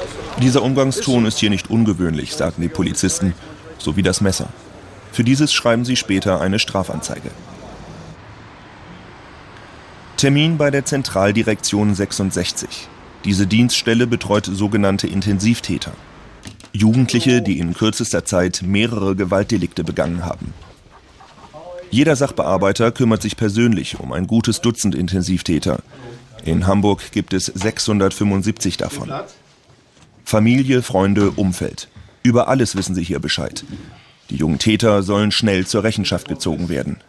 Dieser Umgangston ist hier nicht ungewöhnlich, sagen die Polizisten, sowie das Messer. Für dieses schreiben sie später eine Strafanzeige. Termin bei der Zentraldirektion 66. Diese Dienststelle betreut sogenannte Intensivtäter. Jugendliche, die in kürzester Zeit mehrere Gewaltdelikte begangen haben. Jeder Sachbearbeiter kümmert sich persönlich um ein gutes Dutzend Intensivtäter. In Hamburg gibt es 675 davon. Familie, Freunde, Umfeld. Über alles wissen sie hier Bescheid. Die jungen Täter sollen schnell zur Rechenschaft gezogen werden.